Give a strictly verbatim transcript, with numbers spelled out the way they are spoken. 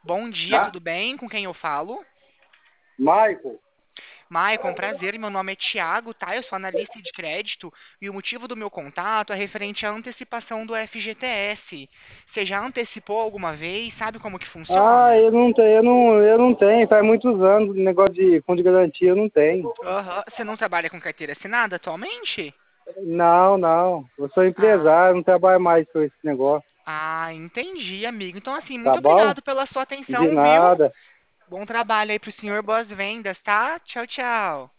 Bom dia, Tá? tudo bem? Com quem eu falo? Michael, Maicon, prazer, meu nome é Thiago, tá? Eu sou analista de crédito e o motivo do meu contato é referente à antecipação do F G T S. Você já antecipou alguma vez? Sabe como que ah, funciona? eu não tenho, eu não, eu não tenho, faz muitos anos, negócio de fundo de garantia eu não tenho. Aham. Você não trabalha com carteira assinada atualmente? Não, não, eu sou Ah, empresário, não trabalho mais com esse negócio, ah, entendi, amigo. Então, assim, tá muito bom? obrigado pela sua De atenção, viu? nada. Bom trabalho aí pro senhor, boas vendas, tá? Tchau, tchau.